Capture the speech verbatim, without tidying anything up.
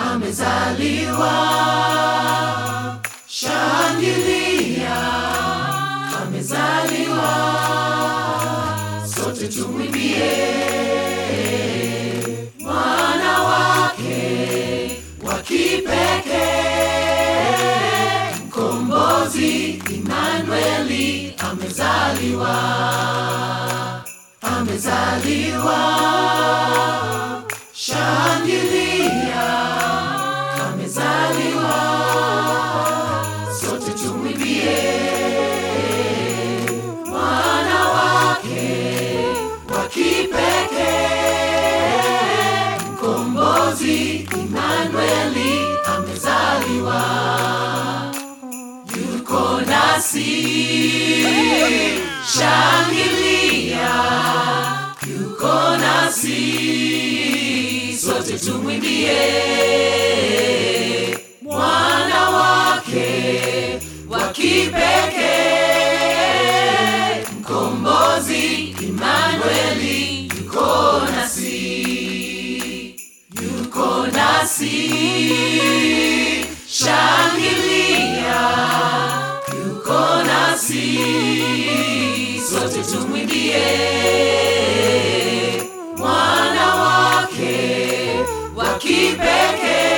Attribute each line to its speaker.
Speaker 1: amezaliwa. Shangilia, amezaliwa. Sote tumwimbie mwana wake wa kipekee, mkombozi Immanueli amezaliwa. Amezaliwa. Shangilia, amezaliwa. Sote tumwimbie mwana wake wa kipekee, mkombozi Immanueli amezaliwa. Yuko nasi, shangilia, yuko nasi. Sote tumwimbie mwana wake wa kipekee, mkombozi Immanueli yuko nasi. Yuko nasi, shangilia, yuko nasi. Sote tumwimbie mwana wake wa kipekee,